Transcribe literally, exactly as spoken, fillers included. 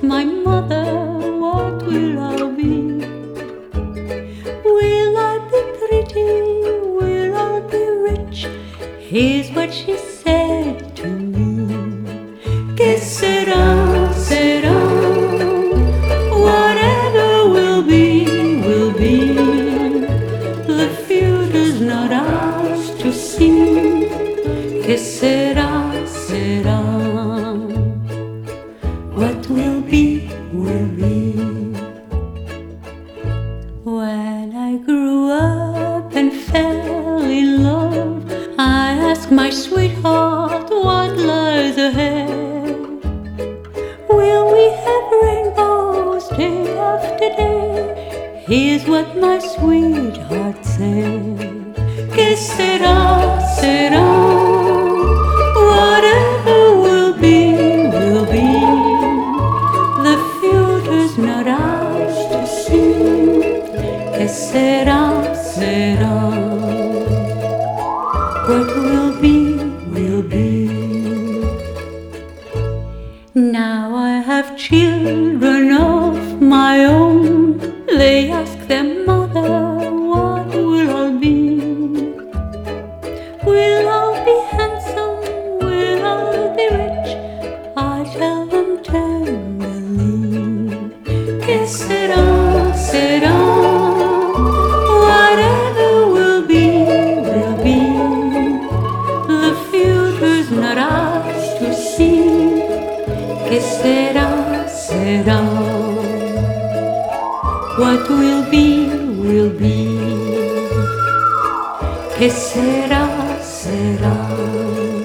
my mother, what will I be? Will I be pretty? Will I be rich? Here's what she said to me. Que sera, sera, whatever will be, will be. The future's not ours to see. Que sera, sera, what will be, will be. When I grew up and fell in love, I asked my sweetheart what lies ahead. Will we have rainbows day after day? Here's what my sweetheart said. Que sera, sera, whatever will be, will be. The future's not ours to see. Que sera, sera, what will be, will be. Now I have children of my own. They ask their mother, what will I be? Will I be handsome? Will I be rich? I tell them tenderly. Que sera, sera, whatever will be, will be. The future's not ours to see. Que sera, sera, what will be, will be. Que sera, sera.